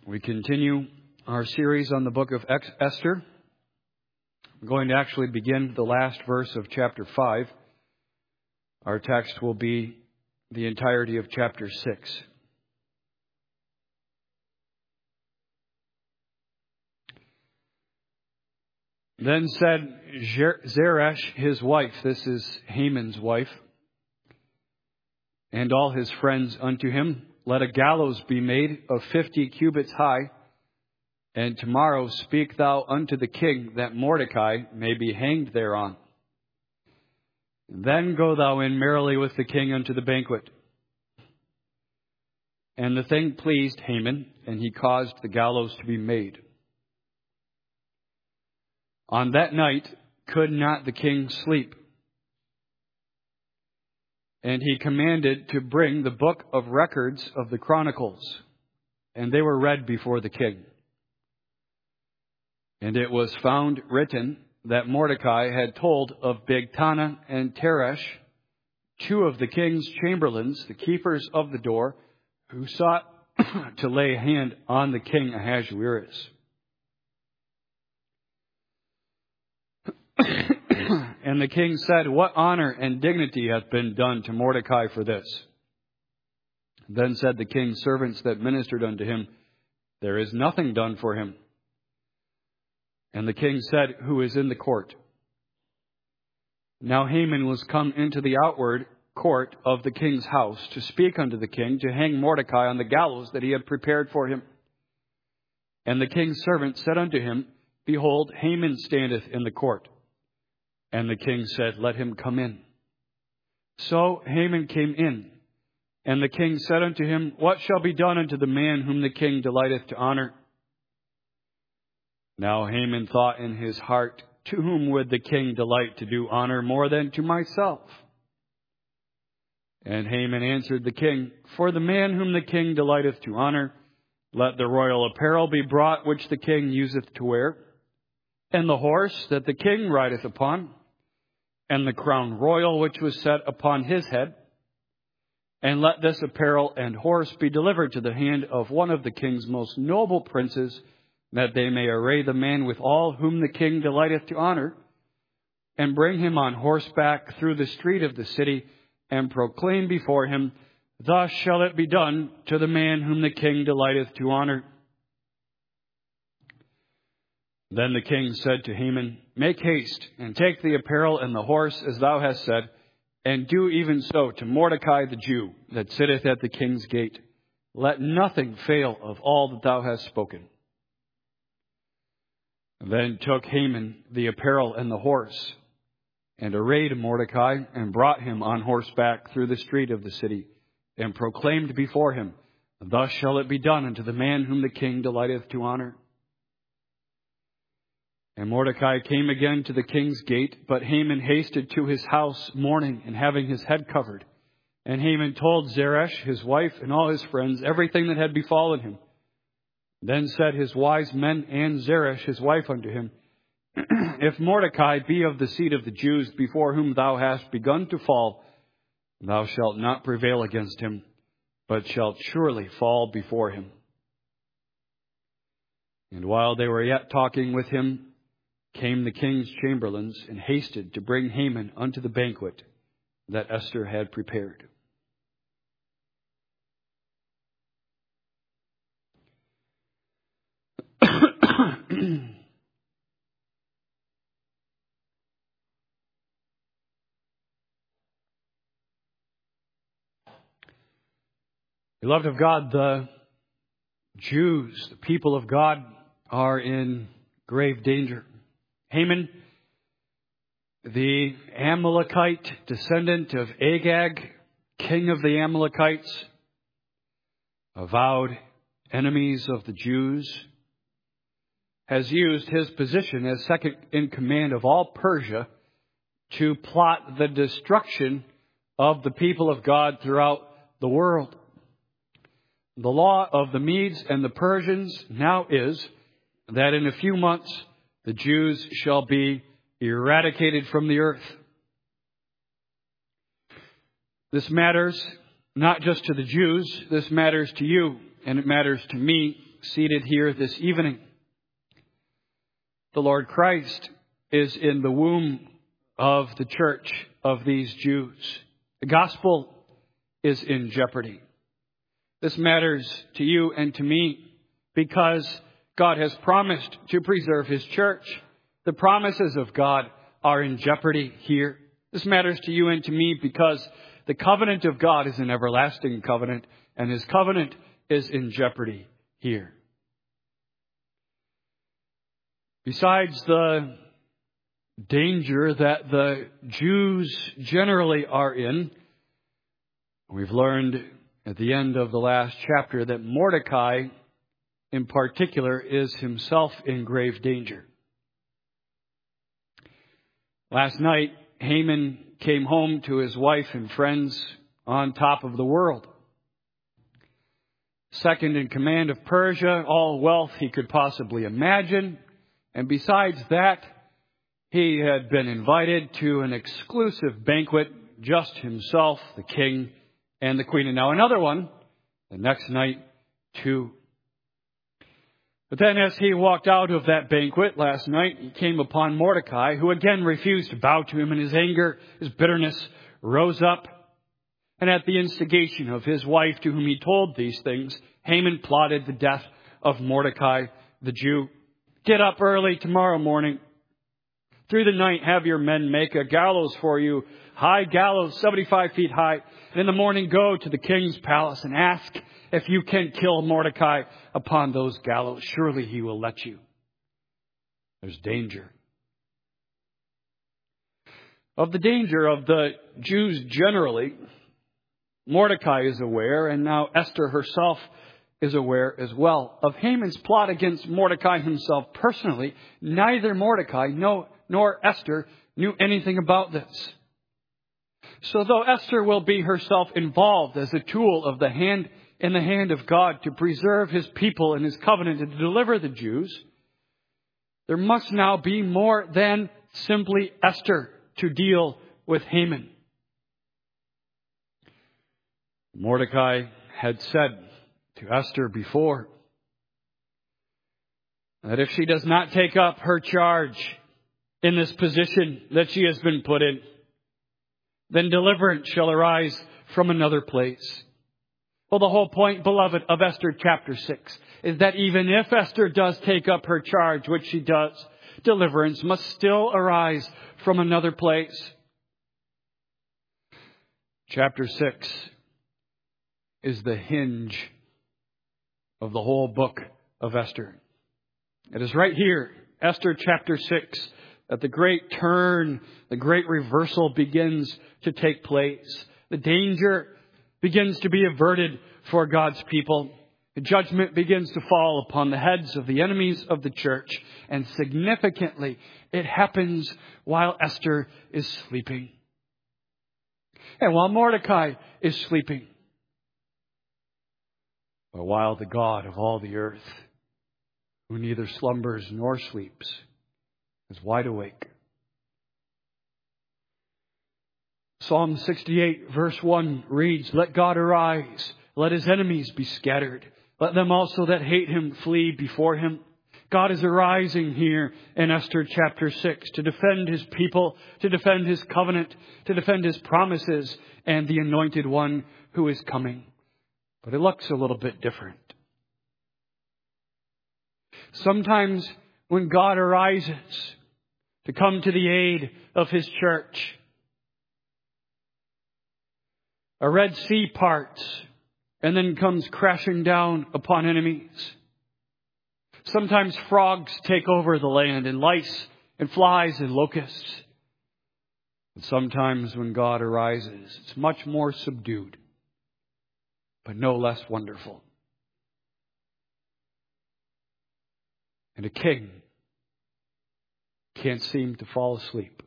We continue our series on the book of Esther. I'm going to actually begin the last verse of chapter 5. Our text will be the entirety of chapter 6. Then said Zeresh, his wife, this is Haman's wife, and all his friends unto him, let a gallows be made of 50 cubits high, and tomorrow speak thou unto the king that Mordecai may be hanged thereon. Then go thou in merrily with the king unto the banquet. And the thing pleased Haman, and he caused the gallows to be made. On that night could not the king sleep. And he commanded to bring the book of records of the Chronicles, and they were read before the king. And it was found written that Mordecai had told of Bigthana and Teresh, two of the king's chamberlains, the keepers of the door, who sought to lay hand on the king Ahasuerus. And the king said, what honor and dignity hath been done to Mordecai for this? Then said the king's servants that ministered unto him, there is nothing done for him. And the king said, who is in the court? Now Haman was come into the outward court of the king's house to speak unto the king, to hang Mordecai on the gallows that he had prepared for him. And the king's servant said unto him, behold, Haman standeth in the court. And the king said, let him come in. So Haman came in. And the king said unto him, what shall be done unto the man whom the king delighteth to honor? Now Haman thought in his heart, to whom would the king delight to do honor more than to myself? And Haman answered the king, for the man whom the king delighteth to honor, let the royal apparel be brought which the king useth to wear, and the horse that the king rideth upon, and the crown royal which was set upon his head. And let this apparel and horse be delivered to the hand of one of the king's most noble princes, that they may array the man with all whom the king delighteth to honor, and bring him on horseback through the street of the city, and proclaim before him, thus shall it be done to the man whom the king delighteth to honor. Then the king said to Haman, make haste, and take the apparel and the horse, as thou hast said, and do even so to Mordecai the Jew, that sitteth at the king's gate. Let nothing fail of all that thou hast spoken. Then took Haman the apparel and the horse, and arrayed Mordecai, and brought him on horseback through the street of the city, and proclaimed before him, thus shall it be done unto the man whom the king delighteth to honor. And Mordecai came again to the king's gate, but Haman hasted to his house mourning and having his head covered. And Haman told Zeresh, his wife, and all his friends everything that had befallen him. Then said his wise men and Zeresh, his wife, unto him, if Mordecai be of the seed of the Jews before whom thou hast begun to fall, thou shalt not prevail against him, but shalt surely fall before him. And while they were yet talking with him, came the king's chamberlains, and hasted to bring Haman unto the banquet that Esther had prepared. Beloved of God, the Jews, the people of God, are in grave danger. Haman, the Amalekite descendant of Agag, king of the Amalekites, avowed enemies of the Jews, has used his position as second in command of all Persia to plot the destruction of the people of God throughout the world. The law of the Medes and the Persians now is that in a few months the Jews shall be eradicated from the earth. This matters not just to the Jews, this matters to you, and it matters to me seated here this evening. The Lord Christ is in the womb of the church of these Jews. The gospel is in jeopardy. This matters to you and to me because God has promised to preserve His church. The promises of God are in jeopardy here. This matters to you and to me because the covenant of God is an everlasting covenant, and His covenant is in jeopardy here. Besides the danger that the Jews generally are in, we've learned at the end of the last chapter that Mordecai, in particular, is himself in grave danger. Last night, Haman came home to his wife and friends on top of the world. Second in command of Persia, all wealth he could possibly imagine. And besides that, he had been invited to an exclusive banquet, just himself, the king, and the queen. And now another one, the next night, too. But then as he walked out of that banquet last night, he came upon Mordecai, who again refused to bow to him, and his anger, his bitterness rose up. And at the instigation of his wife, to whom he told these things, Haman plotted the death of Mordecai, the Jew. Get up early tomorrow morning. Through the night, have your men make a gallows for you, high gallows, 75 feet high. And in the morning, go to the king's palace and ask if you can kill Mordecai upon those gallows. Surely he will let you. There's danger. Of the danger of the Jews generally, Mordecai is aware, and now Esther herself is aware as well. Of Haman's plot against Mordecai himself personally, neither Mordecai nor Esther knew anything about this. So though Esther will be herself involved as a tool of in the hand of God to preserve His people and His covenant and to deliver the Jews, there must now be more than simply Esther to deal with Haman. Mordecai had said to Esther before that if she does not take up her charge in this position that she has been put in, then deliverance shall arise from another place. Well, the whole point, beloved, of Esther chapter 6 is that even if Esther does take up her charge, which she does, deliverance must still arise from another place. Chapter 6 is the hinge of the whole book of Esther. It is right here, Esther chapter 6, that the great turn, the great reversal begins to take place. The danger begins to be averted for God's people. The judgment begins to fall upon the heads of the enemies of the church. And significantly, it happens while Esther is sleeping. And while Mordecai is sleeping. But while the God of all the earth, who neither slumbers nor sleeps, is wide awake. Psalm 68 verse 1 reads, "Let God arise, let His enemies be scattered. Let them also that hate Him flee before Him." God is arising here in Esther chapter 6 to defend His people, to defend His covenant, to defend His promises, and the anointed one who is coming. But it looks a little bit different. Sometimes when God arises to come to the aid of His church, a Red Sea parts and then comes crashing down upon enemies. Sometimes frogs take over the land, and lice and flies and locusts. And sometimes when God arises, it's much more subdued, but no less wonderful. And a king can't seem to fall asleep.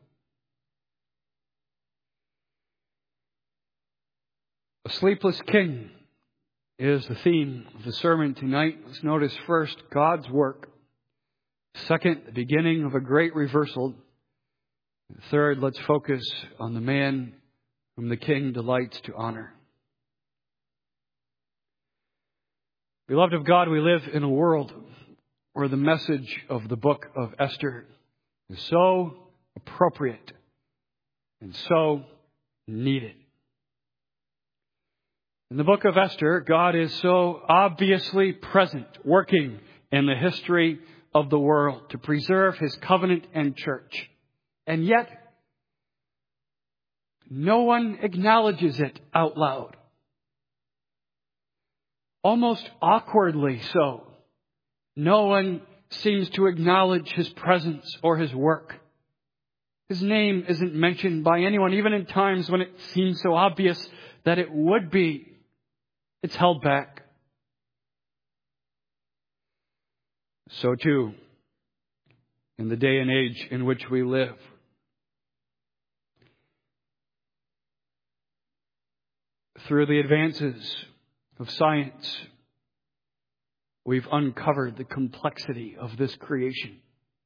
A sleepless king is the theme of the sermon tonight. Let's notice first, God's work. Second, the beginning of a great reversal. Third, let's focus on the man whom the king delights to honor. Beloved of God, we live in a world where the message of the book of Esther is so appropriate and so needed. In the book of Esther, God is so obviously present, working in the history of the world to preserve His covenant and church. And yet, no one acknowledges it out loud. Almost awkwardly so. No one seems to acknowledge His presence or His work. His name isn't mentioned by anyone, even in times when it seems so obvious that it would be. It's held back. So too, in the day and age in which we live, through the advances of science, we've uncovered the complexity of this creation.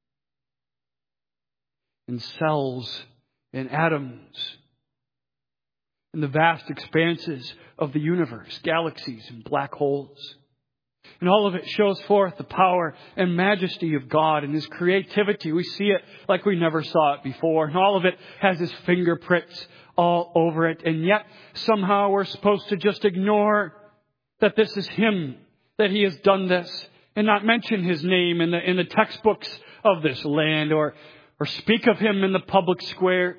In cells, in atoms, in the vast expanses of the universe, galaxies and black holes. And all of it shows forth the power and majesty of God and His creativity. We see it like we never saw it before. And all of it has His fingerprints all over it. And yet, somehow we're supposed to just ignore that this is Him, that He has done this, and not mention His name in the textbooks of this land or speak of Him in the public square.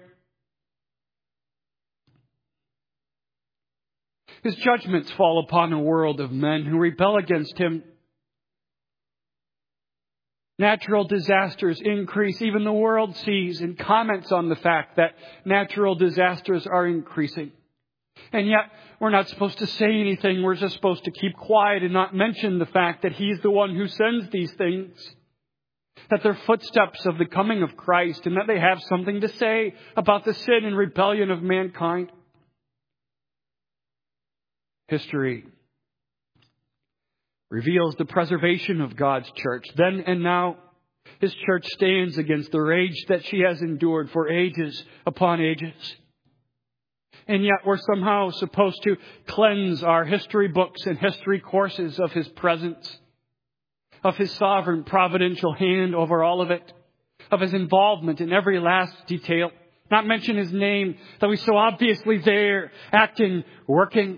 His judgments fall upon a world of men who rebel against Him. Natural disasters increase. Even the world sees and comments on the fact that natural disasters are increasing. And yet, we're not supposed to say anything. We're just supposed to keep quiet and not mention the fact that He's the one who sends these things. That they're footsteps of the coming of Christ, and that they have something to say about the sin and rebellion of mankind. History reveals the preservation of God's church. Then and now, His church stands against the rage that she has endured for ages upon ages. And yet we're somehow supposed to cleanse our history books and history courses of His presence, of His sovereign providential hand over all of it, of His involvement in every last detail. Not mention His name, that He's so obviously there, acting, working.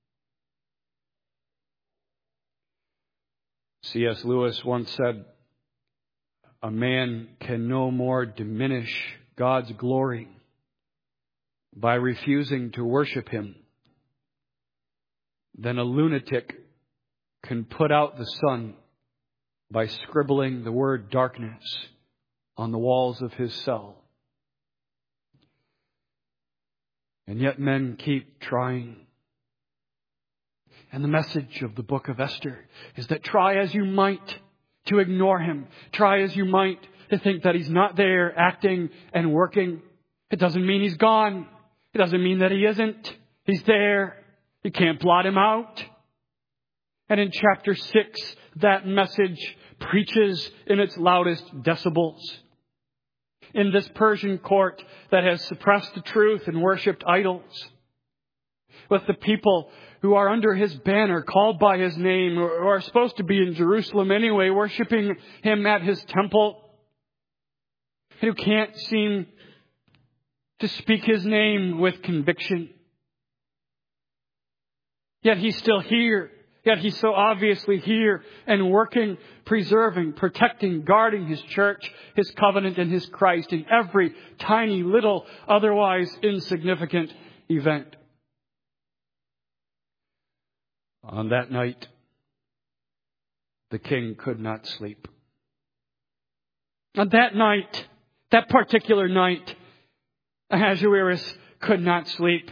C.S. Lewis once said, "A man can no more diminish God's glory by refusing to worship Him than a lunatic can put out the sun by scribbling the word darkness on the walls of his cell." And yet men keep trying. And the message of the book of Esther is that try as you might to ignore Him, try as you might to think that He's not there acting and working, it doesn't mean He's gone. It doesn't mean that He isn't. He's there. You can't blot Him out. And in chapter 6, that message preaches in its loudest decibels. In this Persian court that has suppressed the truth and worshipped idols, with the people who are under His banner, called by His name, or are supposed to be in Jerusalem anyway, worshiping Him at His temple, who can't seem to speak His name with conviction. Yet He's still here. Yet He's so obviously here and working, preserving, protecting, guarding His church, His covenant, and His Christ in every tiny, little, otherwise insignificant event. On that night, the king could not sleep. On that night, that particular night, Ahasuerus could not sleep.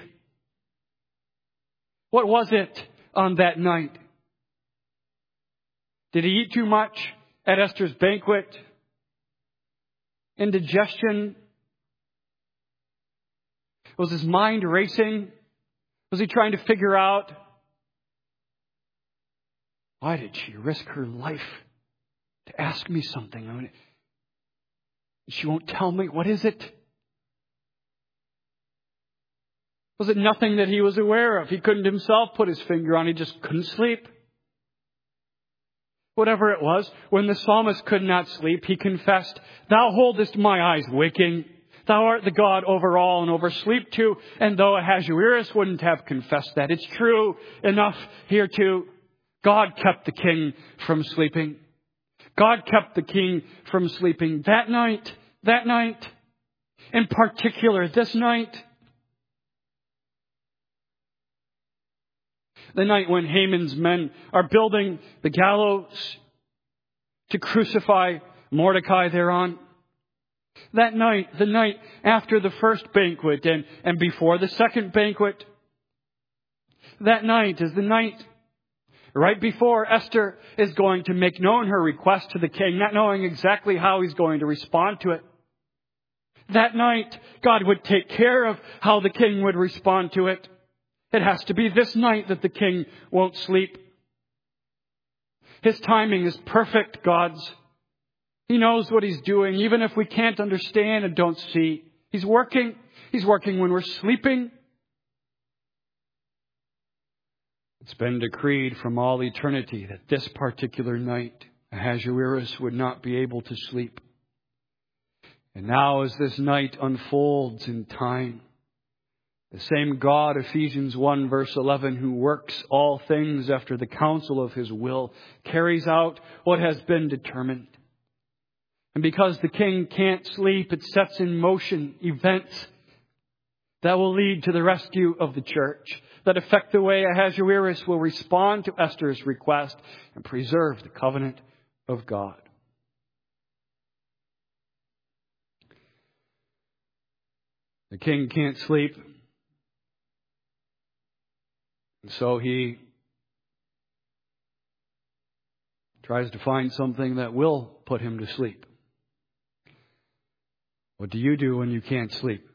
What was it on that night? Did he eat too much at Esther's banquet? Indigestion? Was his mind racing? Was he trying to figure out, why did she risk her life to ask me something? I mean, she won't tell me. What is it? Was it nothing that he was aware of? He couldn't himself put his finger on. He just couldn't sleep. whatever it was, when the psalmist could not sleep, he confessed, "Thou holdest my eyes waking. Thou art the God over all and over sleep too." And though Ahasuerus wouldn't have confessed that, it's true enough here too. God kept the king from sleeping. God kept the king from sleeping that night. In particular, this night. The night when Haman's men are building the gallows to crucify Mordecai thereon. That night, the night after the first banquet and before the second banquet. That night is the night right before Esther is going to make known her request to the king, not knowing exactly how he's going to respond to it. That night, God would take care of how the king would respond to it. It has to be this night that the king won't sleep. His timing is perfect, God's. He knows what he's doing, even if we can't understand and don't see. He's working. He's working when we're sleeping. It's been decreed from all eternity that this particular night, Ahasuerus would not be able to sleep. And now as this night unfolds in time, the same God, Ephesians 1 verse 11, who works all things after the counsel of his will, carries out what has been determined. And because the king can't sleep, it sets in motion events that will lead to the rescue of the church, that affect the way Ahasuerus will respond to Esther's request and preserve the covenant of God. The king can't sleep. And so he tries to find something that will put him to sleep. What do you do when you can't sleep?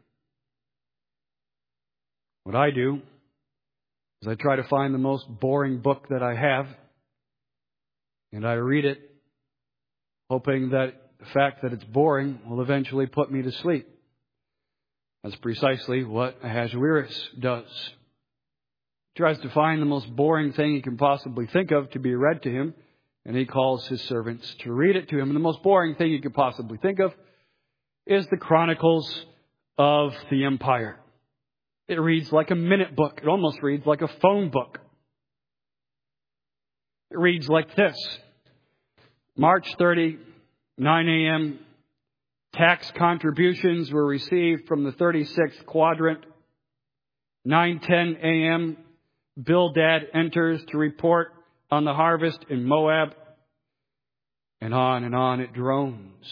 What I do is I try to find the most boring book that I have, and I read it, hoping that the fact that it's boring will eventually put me to sleep. That's precisely what Ahasuerus does. He tries to find the most boring thing he can possibly think of to be read to him, and he calls his servants to read it to him. And the most boring thing he could possibly think of is the Chronicles of the Empire. It reads like a minute book. It almost reads like a phone book. It reads like this. March 30, 9 a.m., tax contributions were received from the 36th quadrant. 9:10 a.m., Bildad enters to report on the harvest in Moab. And on it drones.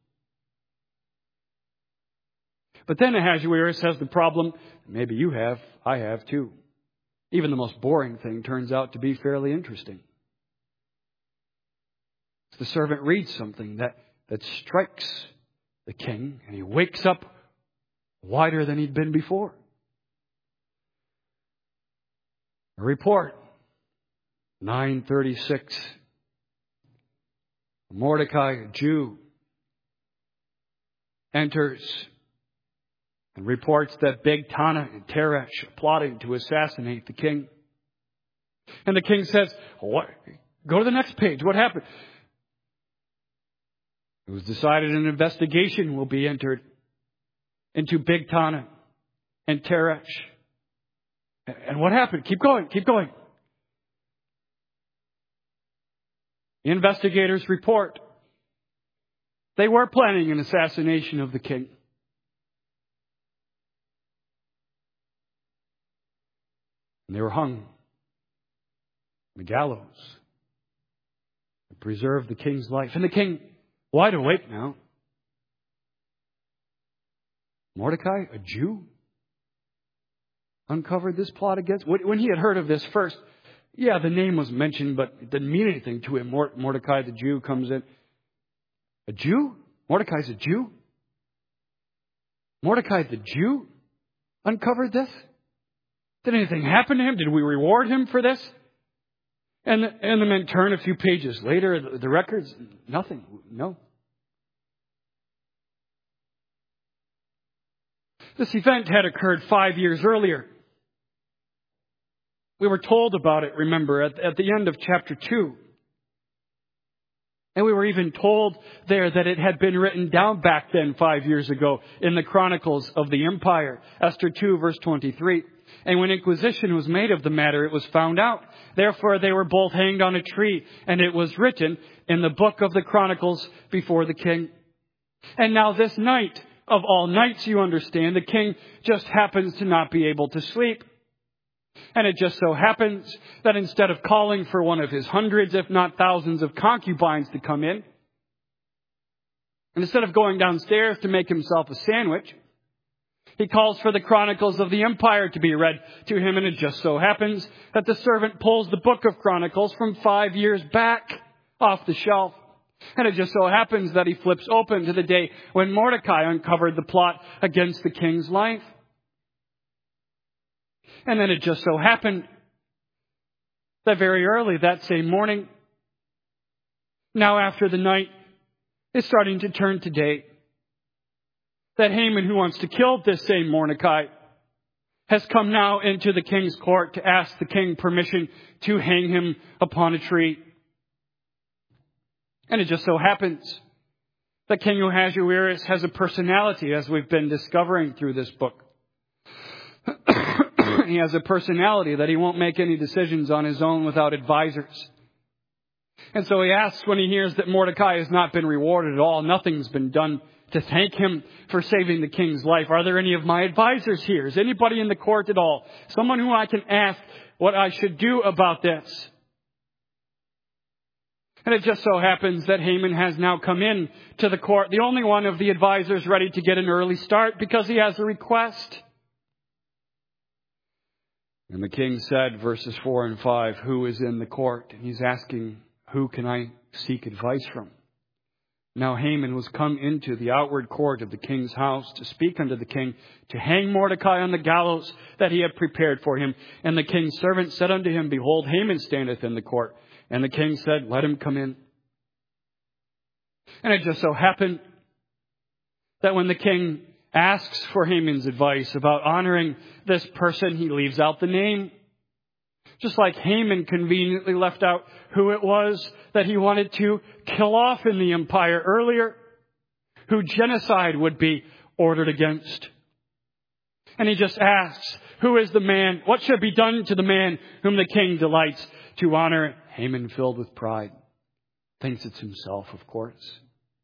But then Ahasuerus has the problem, maybe you have, I have too. Even the most boring thing turns out to be fairly interesting. The servant reads something that strikes the king, and he wakes up wider than he'd been before. A report, 9:36. Mordecai, a Jew, enters and reports that Bigthana and Teresh are plotting to assassinate the king. And the king says, "What? Go to the next page. What happened?" It was decided an investigation will be entered into Bigthana and Teresh. And what happened? Keep going. The investigators report they were planning an assassination of the king. And they were hung on the gallows to preserve the king's life. And the king, wide awake now. Mordecai, a Jew, uncovered this plot against... When he had heard of this first, yeah, the name was mentioned, but it didn't mean anything to him. Mordecai, the Jew, comes in. A Jew? Mordecai's a Jew? Mordecai, the Jew, uncovered this? Did anything happen to him? Did we reward him for this? And the men turn a few pages later, the records, nothing. No. This event had occurred 5 years earlier. We were told about it, remember, at the end of chapter 2. And we were even told there that it had been written down back then 5 years ago in the Chronicles of the Empire. Esther 2 verse 23. And when inquisition was made of the matter, it was found out. Therefore they were both hanged on a tree, and it was written in the book of the Chronicles before the king. And now this night, of all nights, you understand, the king just happens to not be able to sleep. And it just so happens that instead of calling for one of his hundreds, if not thousands of concubines to come in, and instead of going downstairs to make himself a sandwich, he calls for the Chronicles of the Empire to be read to him. And it just so happens that the servant pulls the book of Chronicles from 5 years back off the shelf. And it just so happens that he flips open to the day when Mordecai uncovered the plot against the king's life. And then it just so happened that very early that same morning, now after the night is starting to turn to day, that Haman, who wants to kill this same Mordecai, has come now into the king's court to ask the king permission to hang him upon a tree. And it just so happens that King Ahasuerus has a personality, as we've been discovering through this book. He has a personality that he won't make any decisions on his own without advisors. And so he asks, when he hears that Mordecai has not been rewarded at all, nothing's been done to thank him for saving the king's life. Are there any of my advisors here? Is anybody in the court at all? Someone who I can ask what I should do about this? And it just so happens that Haman has now come in to the court, the only one of the advisors ready to get an early start because he has a request. And the king said, verses 4 and 5, who is in the court? And he's asking, who can I seek advice from? Now Haman was come into the outward court of the king's house to speak unto the king, to hang Mordecai on the gallows that he had prepared for him. And the king's servant said unto him, behold, Haman standeth in the court. And the king said, let him come in. And it just so happened that when the king asks for Haman's advice about honoring this person, he leaves out the name. Just like Haman conveniently left out who it was that he wanted to kill off in the empire earlier, who genocide would be ordered against. And he just asks, who is the man? What should be done to the man whom the king delights to honor? Haman, filled with pride, thinks it's himself, of course.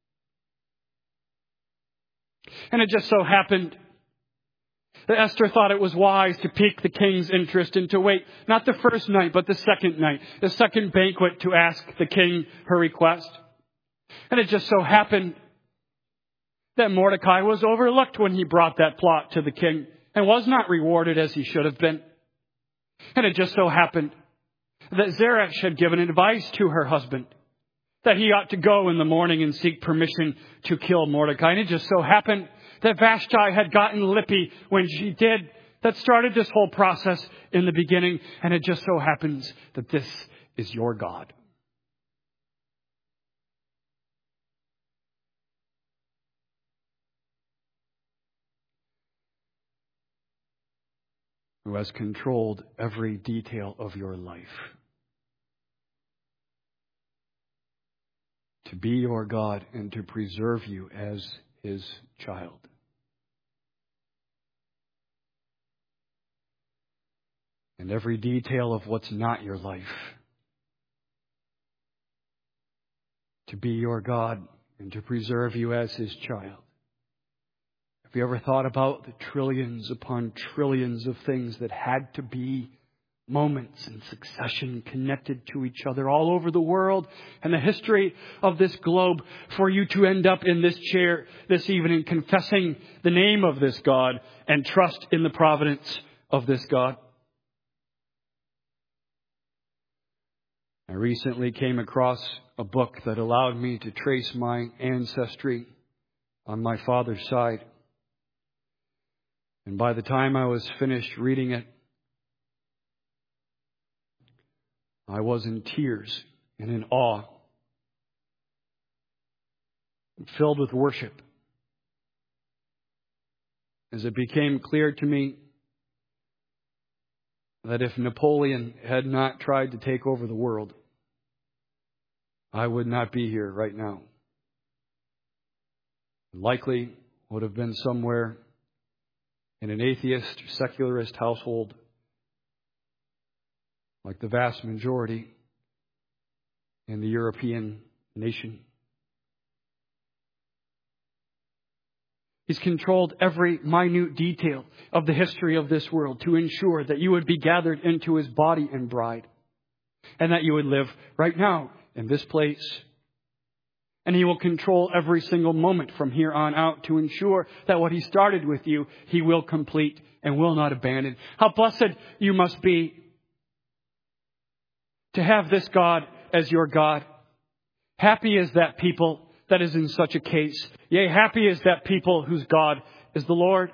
And it just so happened that Esther thought it was wise to pique the king's interest and to wait, not the first night, but the second night, the second banquet, to ask the king her request. And it just so happened that Mordecai was overlooked when he brought that plot to the king and was not rewarded as he should have been. And it just so happened that Zeresh had given advice to her husband that he ought to go in the morning and seek permission to kill Mordecai. And it just so happened that Vashti had gotten lippy when she did. That started this whole process in the beginning. And it just so happens that this is your God. Who has controlled every detail of your life. To be your God and to preserve you as His child. And every detail of what's not your life. To be your God and to preserve you as His child. Have you ever thought about the trillions upon trillions of things that had to be moments in succession connected to each other all over the world and the history of this globe for you to end up in this chair this evening confessing the name of this God and trust in the providence of this God? I recently came across a book that allowed me to trace my ancestry on my father's side. And by the time I was finished reading it, I was in tears and in awe, filled with worship, as it became clear to me that if Napoleon had not tried to take over the world, I would not be here right now. Likely would have been somewhere in an atheist or secularist household, like the vast majority in the European nation. He's controlled every minute detail of the history of this world to ensure that you would be gathered into His body and bride, and that you would live right now in this place. And He will control every single moment from here on out to ensure that what He started with you, He will complete and will not abandon. How blessed you must be to have this God as your God. Happy is that people that is in such a case. Yea, happy is that people whose God is the Lord.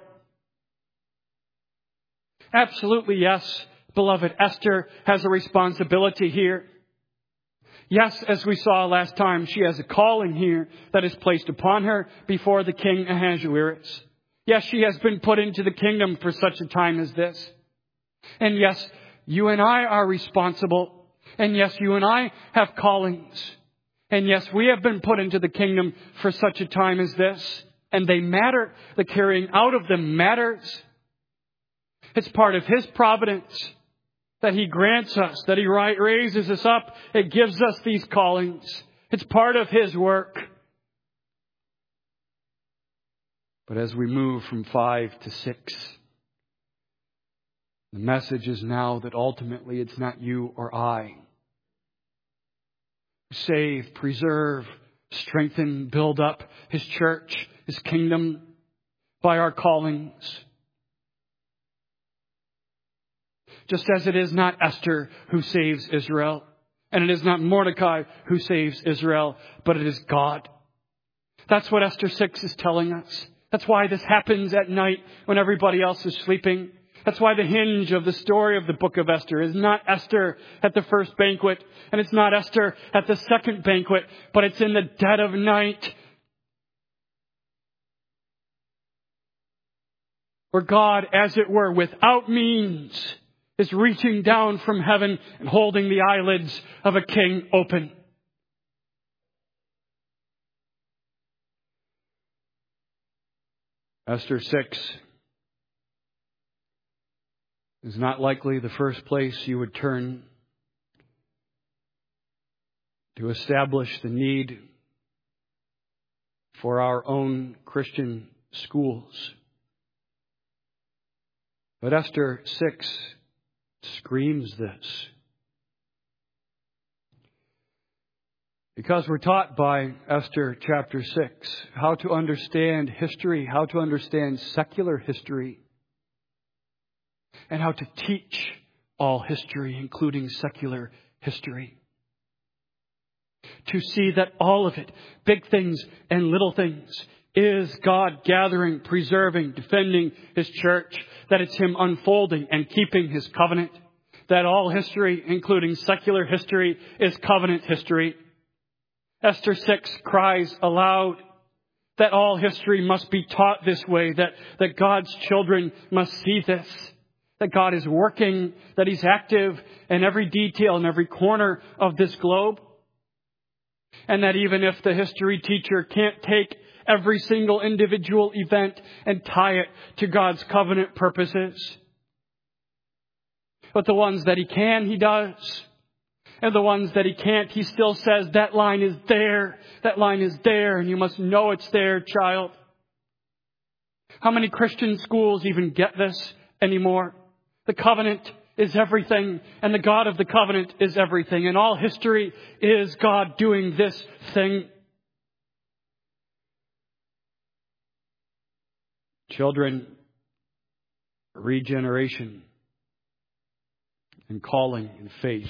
Absolutely, yes, beloved, Esther has a responsibility here. Yes, as we saw last time, she has a calling here that is placed upon her before the king Ahasuerus. Yes, she has been put into the kingdom for such a time as this. And yes, you and I are responsible. And yes, you and I have callings. And yes, we have been put into the kingdom for such a time as this. And they matter. The carrying out of them matters. It's part of His providence that He grants us, that He raises us up. It gives us these callings. It's part of His work. But as we move from 5 to 6, the message is now that ultimately it's not you or I. Save, preserve, strengthen, build up His church, His kingdom by our callings. Just as it is not Esther who saves Israel, and it is not Mordecai who saves Israel, but it is God. That's what Esther 6 is telling us. That's why this happens at night when everybody else is sleeping. That's why the hinge of the story of the book of Esther is not Esther at the first banquet, and it's not Esther at the second banquet, but it's in the dead of night, where God, as it were, without means, is reaching down from heaven and holding the eyelids of a king open. Esther 6 is not likely the first place you would turn to establish the need for our own Christian schools. But Esther 6 screams this. Because we're taught by Esther chapter 6 how to understand history, how to understand secular history, and how to teach all history, including secular history. To see that all of it, big things and little things, is God gathering, preserving, defending His church, that it's Him unfolding and keeping His covenant, that all history, including secular history, is covenant history. Esther 6 cries aloud that all history must be taught this way, that God's children must see this, that God is working, that He's active in every detail, in every corner of this globe, and that even if the history teacher can't take every single individual event and tie it to God's covenant purposes, but the ones that he can, he does. And the ones that he can't, he still says, that line is there. That line is there, and you must know it's there, child. How many Christian schools even get this anymore? The covenant is everything, and the God of the covenant is everything, and all history is God doing this thing. Children, regeneration and calling and faith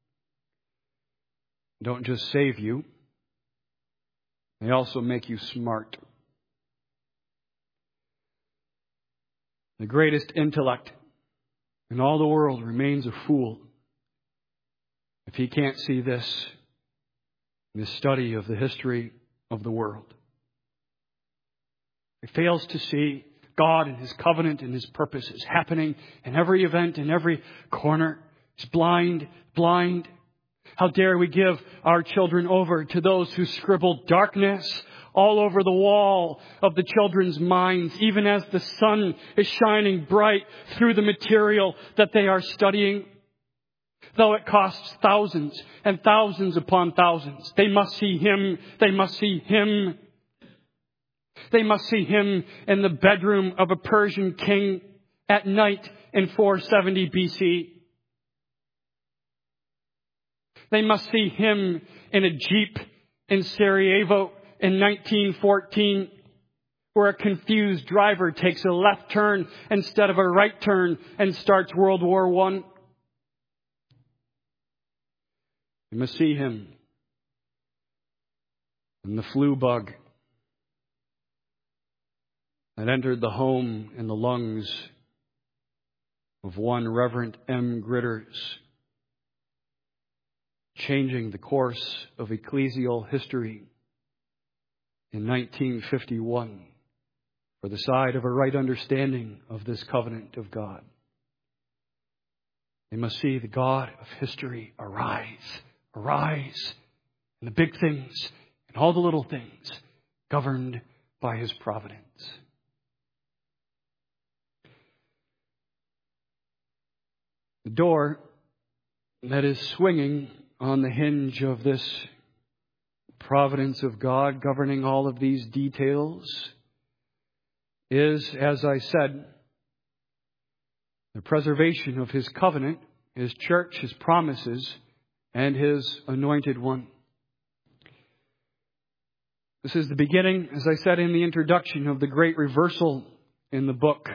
don't just save you, they also make you smart. The greatest intellect in all the world remains a fool if he can't see this in his study of the history of the world. He fails to see God and His covenant and His purposes happening in every event, in every corner. He's blind. How dare we give our children over to those who scribble darkness all over the wall of the children's minds, even as the sun is shining bright through the material that they are studying. Though it costs thousands and thousands upon thousands, they must see Him. They must see Him. They must see Him in the bedroom of a Persian king at night in 470 BC. They must see Him in a jeep in Sarajevo in 1914, where a confused driver takes a left turn instead of a right turn and starts World War I. They must see Him in the flu bug that entered the home and the lungs of one Reverend M. Gritters, changing the course of ecclesial history in 1951 for the side of a right understanding of this covenant of God. They must see the God of history arise in the big things and all the little things, governed by His providence. The door that is swinging on the hinge of this providence of God governing all of these details is, as I said, the preservation of His covenant, His church, His promises, and His anointed one. This is the beginning, as I said in the introduction, of the great reversal in the book.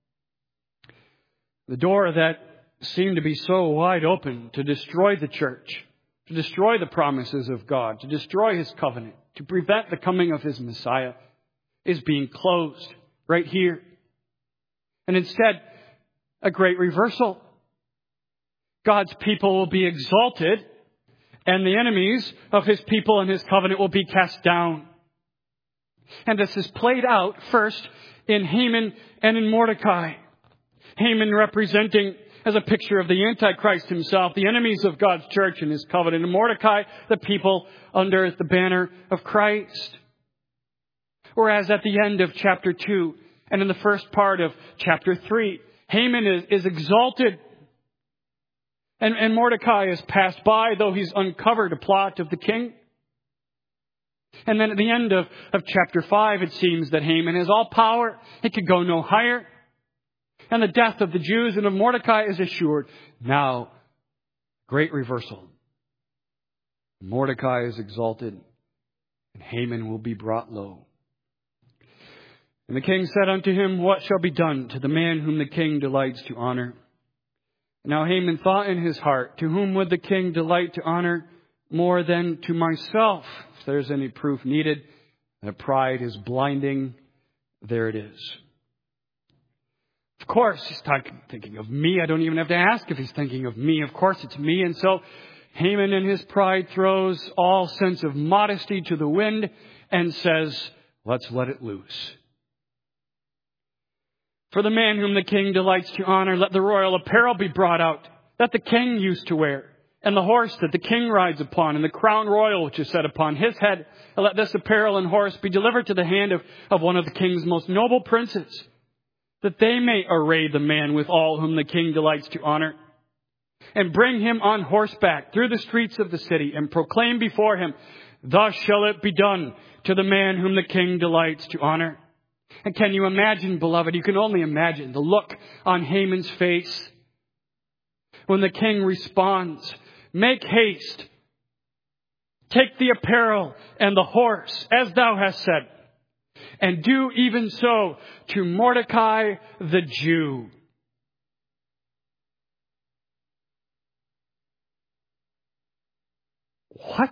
The door that seemed to be so wide open to destroy the church, to destroy the promises of God, to destroy His covenant, to prevent the coming of His Messiah, is being closed right here. And instead, a great reversal. God's people will be exalted, and the enemies of His people and His covenant will be cast down. And this is played out first in Haman and in Mordecai. Haman representing as a picture of the Antichrist himself, the enemies of God's church and His covenant. And Mordecai, the people under the banner of Christ. Whereas at the end of chapter 2 and in the first part of chapter 3, Haman is exalted. And Mordecai is passed by, though he's uncovered a plot of the king. And then at the end of chapter 5, it seems that Haman has all power. He could go no higher. And the death of the Jews and of Mordecai is assured. Now, great reversal. Mordecai is exalted, and Haman will be brought low. And the king said unto him, What shall be done to the man whom the king delights to honor? Now Haman thought in his heart, To whom would the king delight to honor more than to myself? If there's any proof needed that pride is blinding, there it is. Of course, he's thinking of me. I don't even have to ask if he's thinking of me. Of course, it's me. And so Haman in his pride throws all sense of modesty to the wind and says, Let's let it loose. For the man whom the king delights to honor, let the royal apparel be brought out that the king used to wear, and the horse that the king rides upon, and the crown royal which is set upon his head. And let this apparel and horse be delivered to the hand of one of the king's most noble princes, that they may array the man with all whom the king delights to honor, and bring him on horseback through the streets of the city, and proclaim before him, Thus shall it be done to the man whom the king delights to honor. And can you imagine, beloved, you can only imagine the look on Haman's face when the king responds, Make haste, take the apparel and the horse, as thou hast said, and do even so to Mordecai the Jew. What?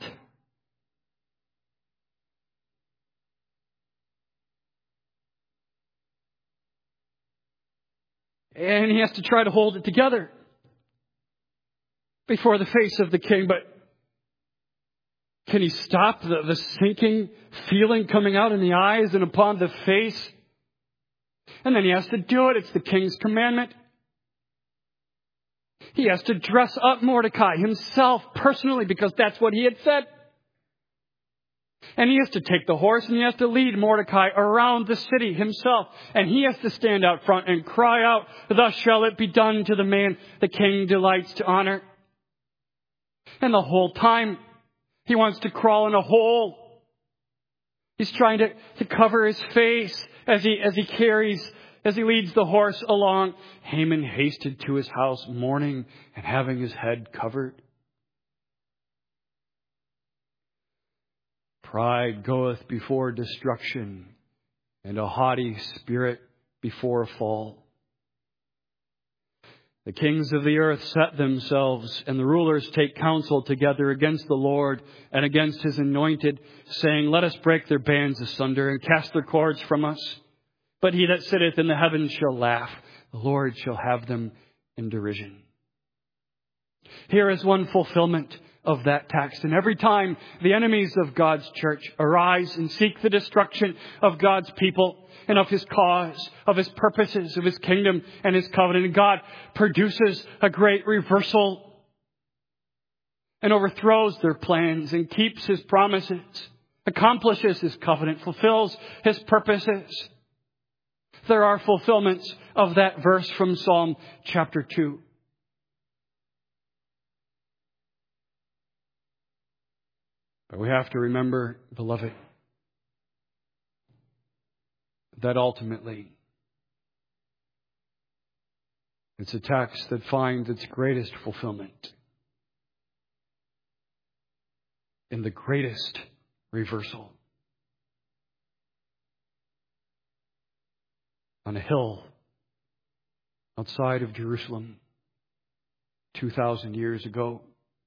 And he has to try to hold it together before the face of the king. But can he stop the sinking feeling coming out in the eyes and upon the face? And then he has to do it. It's the king's commandment. He has to dress up Mordecai himself personally because that's what he had said. And he has to take the horse and he has to lead Mordecai around the city himself. And he has to stand out front and cry out, "Thus shall it be done to the man the king delights to honor." And the whole time he wants to crawl in a hole. He's trying to cover his face as he leads the horse along. Haman hasted to his house mourning and having his head covered. Pride goeth before destruction, and a haughty spirit before a fall. The kings of the earth set themselves, and the rulers take counsel together against the Lord and against his anointed, saying, "Let us break their bands asunder and cast their cords from us. But he that sitteth in the heavens shall laugh. The Lord shall have them in derision." Here is one fulfillment of that text. And every time the enemies of God's church arise and seek the destruction of God's people and of his cause, of his purposes, of his kingdom and his covenant, God produces a great reversal and overthrows their plans and keeps his promises, accomplishes his covenant, fulfills his purposes. There are fulfillments of that verse from Psalm chapter 2. But we have to remember, beloved, that ultimately it's a text that finds its greatest fulfillment in the greatest reversal on a hill outside of Jerusalem 2,000 years ago,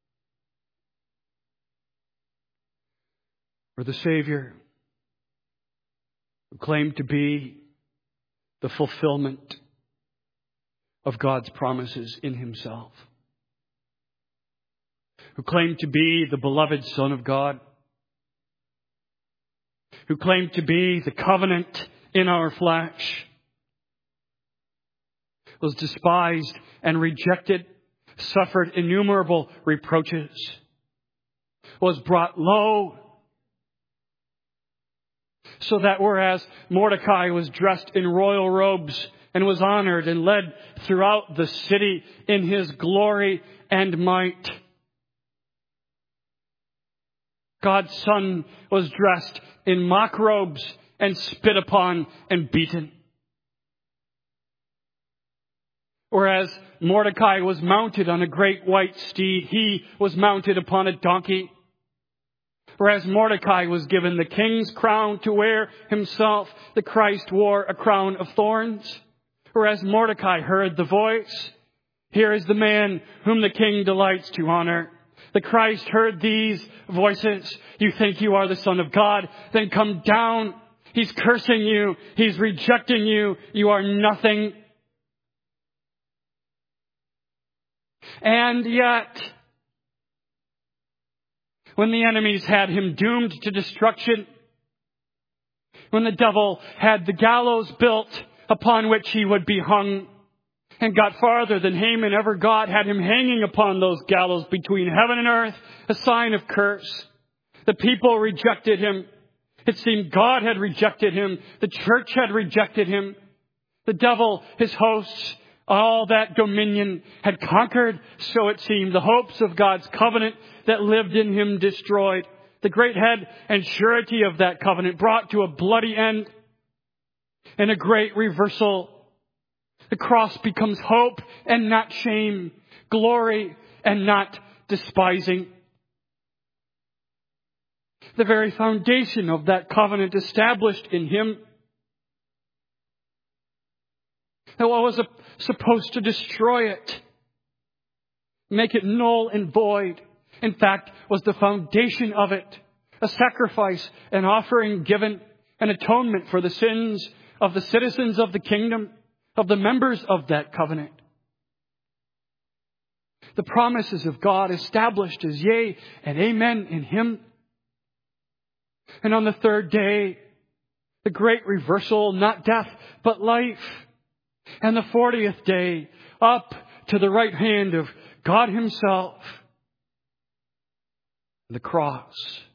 where the Savior, who claimed to be the fulfillment of God's promises in himself, who claimed to be the beloved Son of God, who claimed to be the covenant in our flesh, was despised and rejected, suffered innumerable reproaches, was brought low, so that whereas Mordecai was dressed in royal robes and was honored and led throughout the city in his glory and might, God's Son was dressed in mock robes and spit upon and beaten. Whereas Mordecai was mounted on a great white steed, he was mounted upon a donkey. Whereas Mordecai was given the king's crown to wear himself, the Christ wore a crown of thorns. Whereas Mordecai heard the voice, "Here is the man whom the king delights to honor." The Christ heard these voices. "You think you are the Son of God? Then come down. He's cursing you. He's rejecting you. You are nothing." And yet, when the enemies had him doomed to destruction, when the devil had the gallows built upon which he would be hung, and got farther than Haman ever got, had him hanging upon those gallows between heaven and earth, a sign of curse. The people rejected him. It seemed God had rejected him. The church had rejected him. The devil, his hosts, all that dominion had conquered, so it seemed, the hopes of God's covenant that lived in him destroyed. The great head and surety of that covenant brought to a bloody end and a great reversal. The cross becomes hope and not shame, glory and not despising. The very foundation of that covenant established in him, that what was supposed to destroy it, make it null and void, in fact, was the foundation of it. A sacrifice, an offering given, an atonement for the sins of the citizens of the kingdom, of the members of that covenant. The promises of God established as yea and amen in him. And on the third day, the great reversal, not death, but life. And the 40th day, up to the right hand of God Himself. The cross,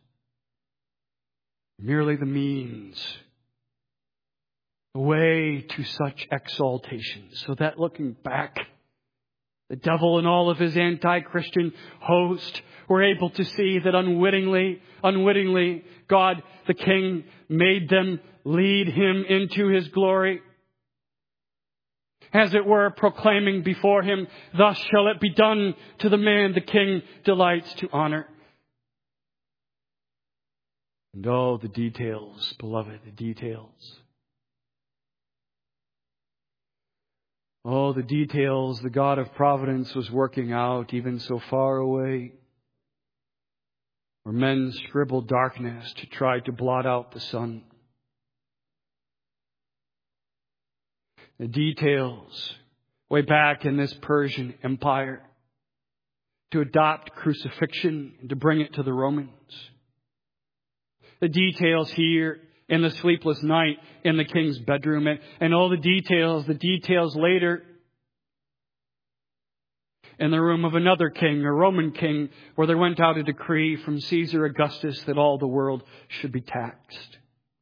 merely the means, the way to such exaltation, so that looking back, the devil and all of his anti-Christian host were able to see that unwittingly, God the King made them lead Him into His glory. As it were, proclaiming before Him, thus shall it be done to the man the King delights to honor. And oh, the details, beloved, the details. Oh, the details the God of providence was working out even so far away, where men scribbled darkness to try to blot out the sun. The details way back in this Persian Empire to adopt crucifixion and to bring it to the Romans. The details here in the sleepless night in the king's bedroom, and all the details later in the room of another king, a Roman king, where there went out a decree from Caesar Augustus that all the world should be taxed.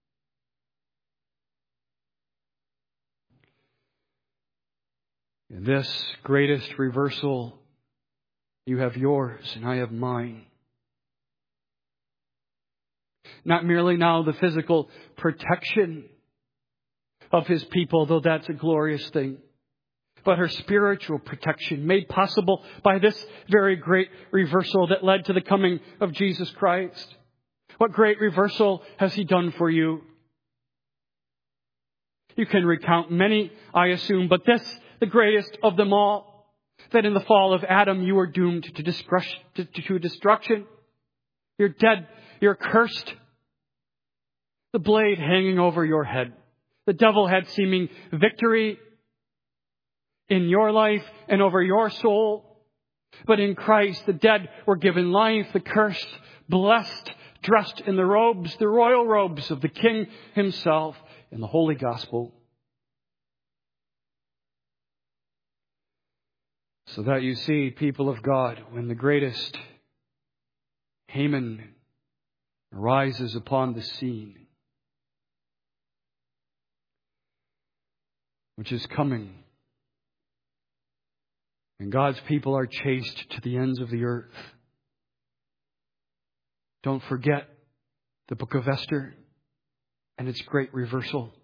In this greatest reversal, you have yours and I have mine. Not merely now the physical protection of His people, though that's a glorious thing, but her spiritual protection made possible by this very great reversal that led to the coming of Jesus Christ. What great reversal has He done for you? You can recount many, I assume, but this, the greatest of them all, that in the fall of Adam you were doomed to destruction. You're dead. You're cursed. The blade hanging over your head. The devil had seeming victory in your life and over your soul. But in Christ, the dead were given life, the cursed, blessed, dressed in the robes, the royal robes of the King Himself in the Holy Gospel. So that you see, people of God, when the greatest Haman arises upon the scene, which is coming, and God's people are chased to the ends of the earth. Don't forget the book of Esther and its great reversal.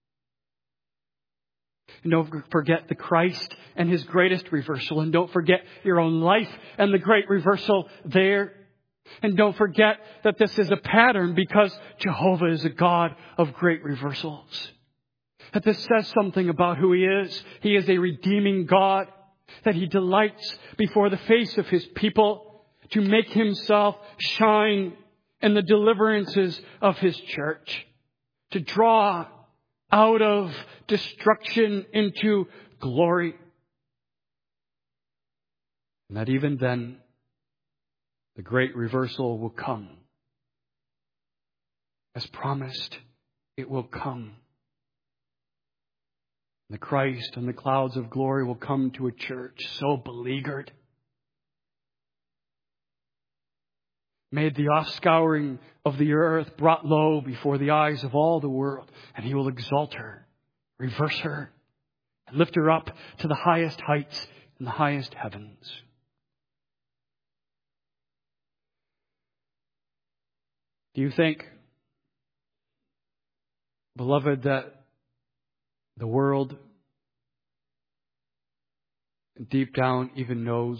And don't forget the Christ and His greatest reversal. And don't forget your own life and the great reversal there. And don't forget that this is a pattern because Jehovah is a God of great reversals. That this says something about who He is. He is a redeeming God. That He delights before the face of His people to make Himself shine in the deliverances of His church. To draw out of destruction into glory. And that even then, the great reversal will come. As promised, it will come. The Christ and the clouds of glory will come to a church so beleaguered, made the offscouring of the earth, brought low before the eyes of all the world, and He will exalt her, reverse her, and lift her up to the highest heights and the highest heavens. Do you think, beloved, that the world deep down even knows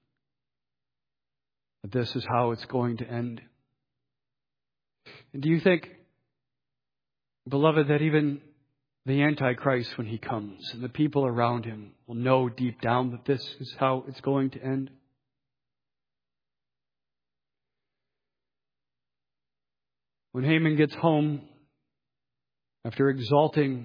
that this is how it's going to end? And do you think, beloved, that even the Antichrist, when he comes, and the people around him will know deep down that this is how it's going to end? When Haman gets home, after exalting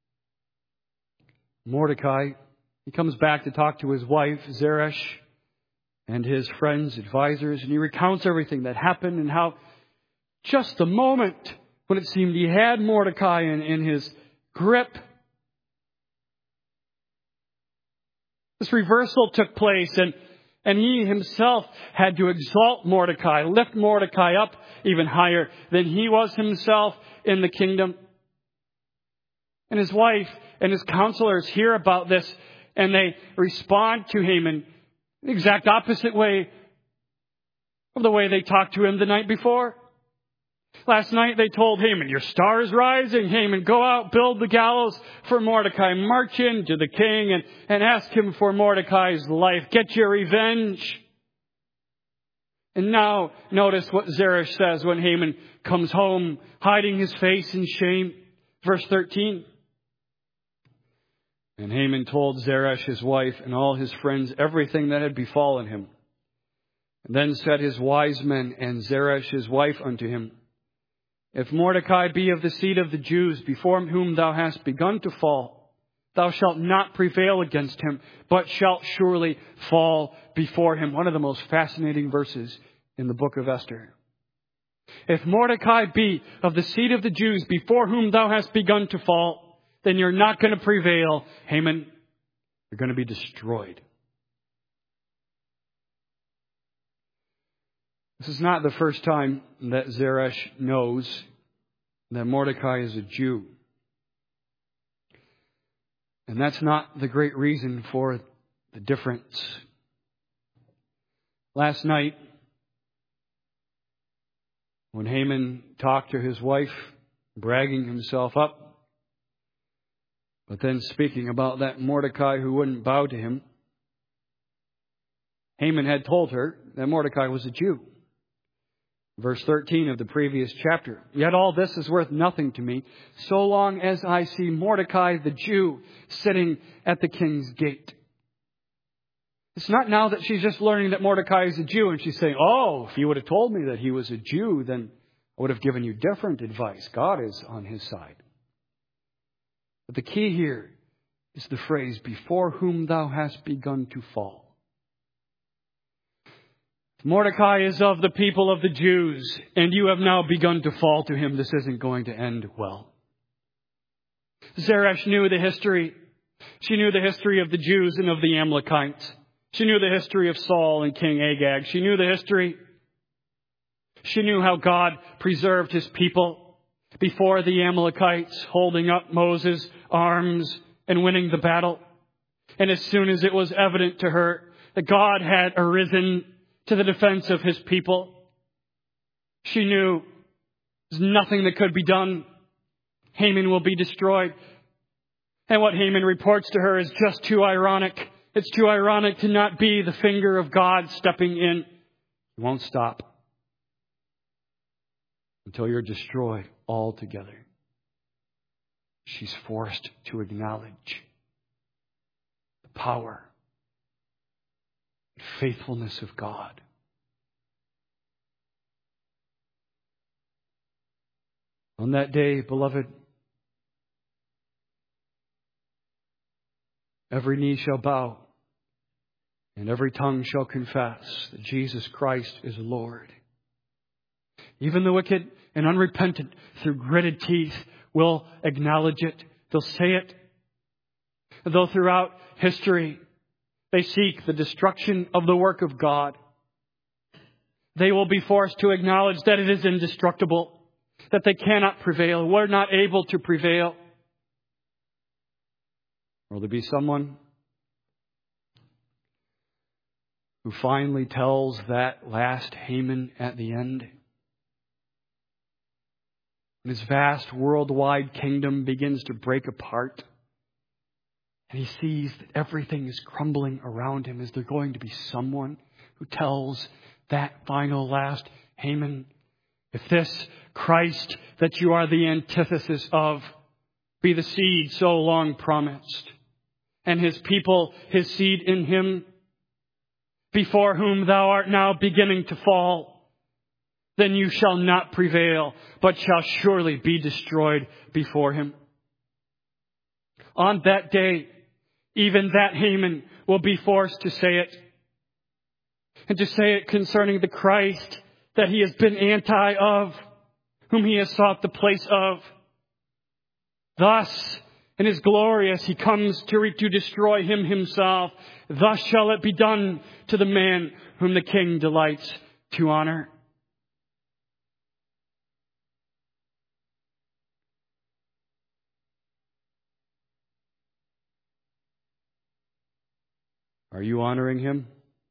Mordecai, he comes back to talk to his wife, Zeresh, and his friends, advisors, and he recounts everything that happened and how just the moment when it seemed he had Mordecai in his grip, This reversal took place, and he himself had to exalt Mordecai, lift Mordecai up even higher than he was himself in the kingdom. And his wife and his counselors hear about this, and they respond to Haman the exact opposite way of the way they talked to him the night before. Last night they told Haman, your star is rising. Haman, go out, build the gallows for Mordecai. March in to the king and ask him for Mordecai's life. Get your revenge. And now notice what Zeresh says when Haman comes home, hiding his face in shame. Verse 13. And Haman told Zeresh, his wife, and all his friends everything that had befallen him. And then said his wise men and Zeresh, his wife, unto him, if Mordecai be of the seed of the Jews, before whom thou hast begun to fall, thou shalt not prevail against him, but shalt surely fall before him. One of the most fascinating verses in the book of Esther. If Mordecai be of the seed of the Jews, before whom thou hast begun to fall, then you're not going to prevail, Haman. You're going to be destroyed. This is not the first time that Zeresh knows that Mordecai is a Jew. And that's not the great reason for the difference. Last night, when Haman talked to his wife, bragging himself up, but then speaking about that Mordecai who wouldn't bow to him, Haman had told her that Mordecai was a Jew. Verse 13 of the previous chapter. Yet all this is worth nothing to me, so long as I see Mordecai the Jew sitting at the king's gate. It's not now that she's just learning that Mordecai is a Jew and she's saying, oh, if you would have told me that he was a Jew, then I would have given you different advice. God is on his side. But the key here is the phrase, before whom thou hast begun to fall. Mordecai is of the people of the Jews, and you have now begun to fall to him. This isn't going to end well. Zeresh knew the history. She knew the history of the Jews and of the Amalekites. She knew the history of Saul and King Agag. She knew the history. She knew how God preserved his people before the Amalekites, holding up Moses' arms and winning the battle. And as soon as it was evident to her that God had arisen to the defense of his people, she knew there's nothing that could be done. Haman will be destroyed. And what Haman reports to her is just too ironic. It's too ironic to not be the finger of God stepping in. It won't stop until you're destroyed altogether. She's forced to acknowledge the power, faithfulness of God. On that day, beloved, every knee shall bow and every tongue shall confess that Jesus Christ is Lord. Even the wicked and unrepentant, through gritted teeth, will acknowledge it. They'll say it. Though throughout history they seek the destruction of the work of God, they will be forced to acknowledge that it is indestructible, that they cannot prevail. We're not able to prevail. Will there be someone who finally tells that last Haman at the end? And his vast worldwide kingdom begins to break apart. And he sees that everything is crumbling around him. Is there going to be someone who tells that final last Haman, if this Christ that you are the antithesis of be the seed so long promised, and his people, his seed in him, before whom thou art now beginning to fall, then you shall not prevail, but shall surely be destroyed before him. On that day, even that Haman will be forced to say it. And to say it concerning the Christ that he has been anti of, whom he has sought the place of. Thus in His glory as He comes to destroy him himself. Thus shall it be done to the man whom the King delights to honor. Are you honoring Him?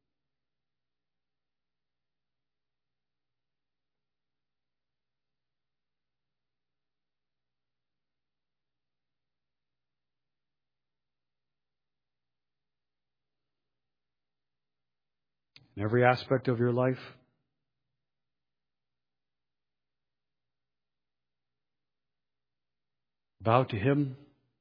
In every aspect of your life? Bow to Him.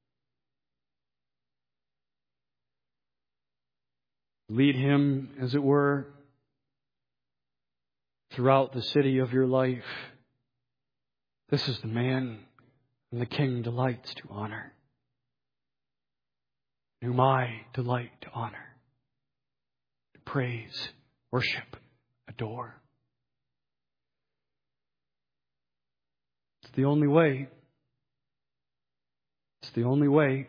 Lead Him, as it were, throughout the city of your life. This is the man whom the King delights to honor, whom I delight to honor, to praise, worship, adore. It's the only way. It's the only way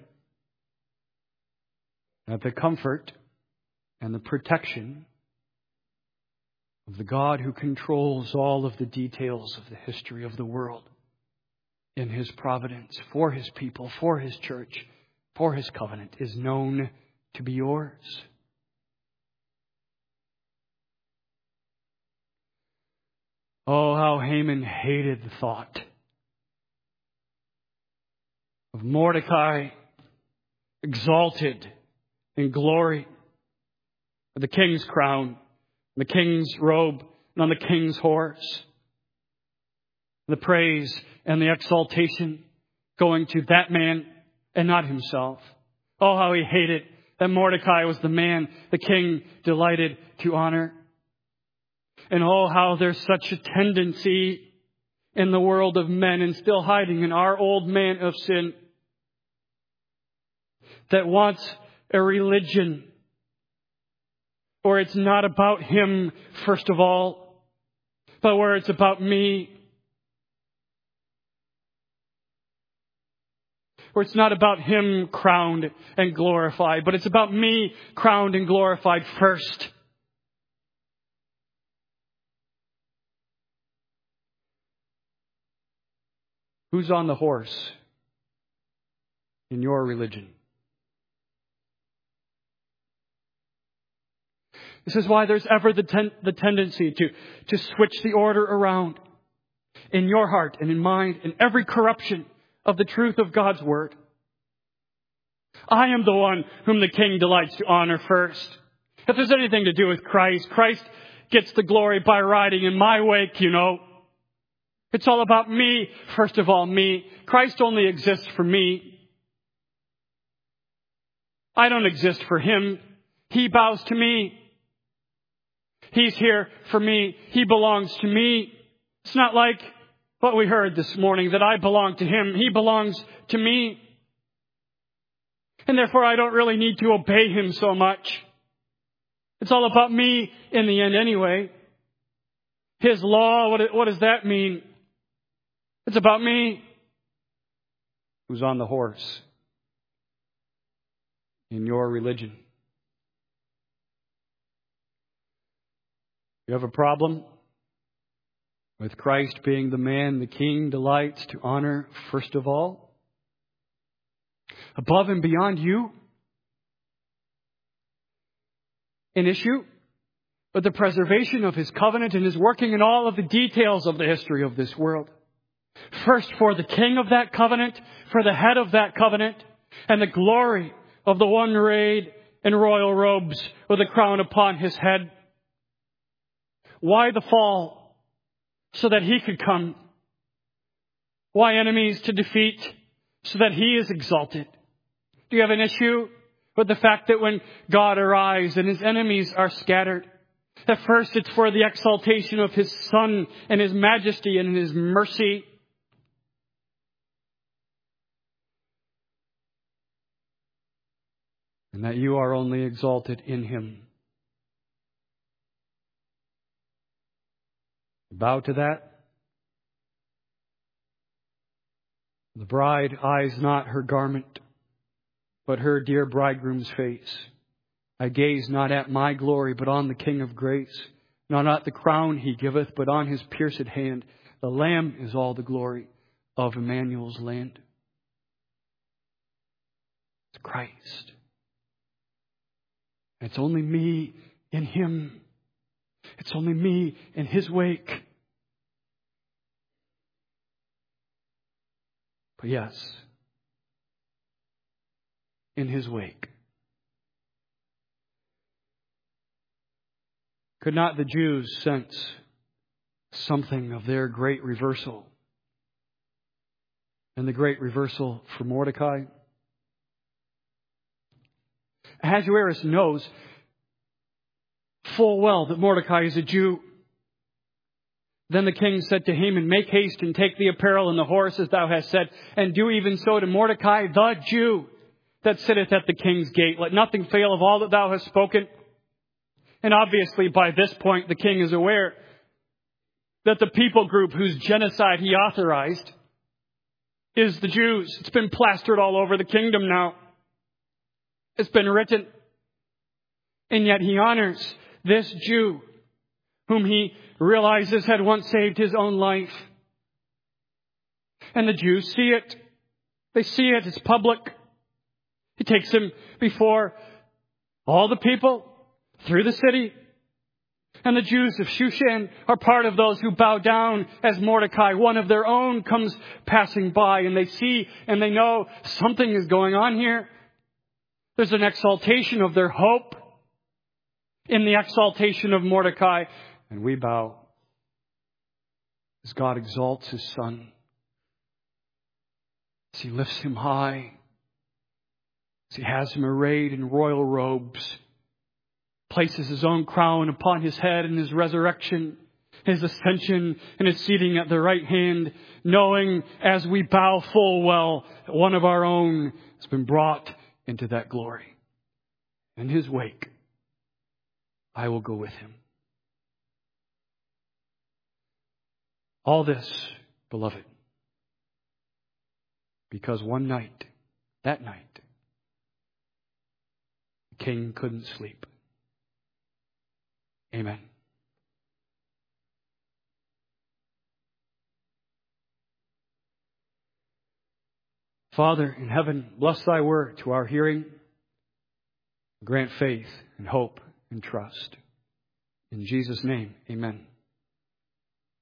that the comfort and the protection of the God who controls all of the details of the history of the world in His providence, for His people, for His church, for His covenant, is known to be yours. Oh, how Haman hated the thought of Mordecai exalted in glory, with the king's crown, the king's robe, and on the king's horse. The praise and the exaltation going to that man and not himself. Oh, how he hated that Mordecai was the man the king delighted to honor. And oh, how there's such a tendency in the world of men, and still hiding in our old man of sin, that wants a religion where it's not about him, first of all, but where it's about me. Where it's not about him crowned and glorified, but it's about me crowned and glorified first. Who's on the horse in your religion? This is why there's ever the tendency to switch the order around in your heart and in mind, in every corruption of the truth of God's Word. I am the one whom the King delights to honor first. If there's anything to do with Christ, Christ gets the glory by riding in my wake, you know. It's all about me, first of all, me. Christ only exists for me. I don't exist for Him. He bows to me. He's here for me. He belongs to me. It's not like what we heard this morning, that I belong to Him. He belongs to me. And therefore I don't really need to obey Him so much. It's all about me in the end anyway. His law, what does that mean? It's about me. Who's on the horse in your religion? You have a problem with Christ being the man the King delights to honor first of all? Above and beyond you? An issue with the preservation of His covenant and His working in all of the details of the history of this world. First for the King of that covenant, for the head of that covenant, and the glory of the one arrayed in royal robes with a crown upon his head. Why the fall? So that He could come. Why enemies to defeat? So that He is exalted. Do you have an issue with the fact that when God arrives and His enemies are scattered, at first it's for the exaltation of His Son and His majesty and His mercy? And that you are only exalted in Him. Bow to that. The bride eyes not her garment, but her dear bridegroom's face. I gaze not at my glory, but on the King of grace. Not at the crown he giveth, but on his pierced hand. The Lamb is all the glory of Emmanuel's land. It's Christ. It's only me in Him. It's only me in His wake. But yes, in His wake. Could not the Jews sense something of their great reversal? And the great reversal for Mordecai? Ahasuerus knows full well that Mordecai is a Jew. Then the king said to Haman, make haste and take the apparel and the horse as thou hast said, and do even so to Mordecai the Jew that sitteth at the king's gate. Let nothing fail of all that thou hast spoken. And obviously by this point the king is aware that the people group whose genocide he authorized is the Jews. It's been plastered all over the kingdom now. It's been written. And yet he honors this Jew whom he realizes had once saved his own life. And the Jews see it. They see it. It's public. He takes him before all the people through the city. And the Jews of Shushan are part of those who bow down as Mordecai, one of their own, comes passing by. And they see and they know something is going on here. There's an exaltation of their hope in the exaltation of Mordecai. And we bow as God exalts His Son, as He lifts Him high, as He has Him arrayed in royal robes, places His own crown upon His head in His resurrection, His ascension, and His seating at the right hand, knowing as we bow full well that one of our own has been brought into that glory. In His wake, I will go with Him. All this, beloved, because one night, that night, the king couldn't sleep. Amen. Father in heaven, bless Thy word to our hearing. Grant faith and hope and trust. In Jesus' name, amen.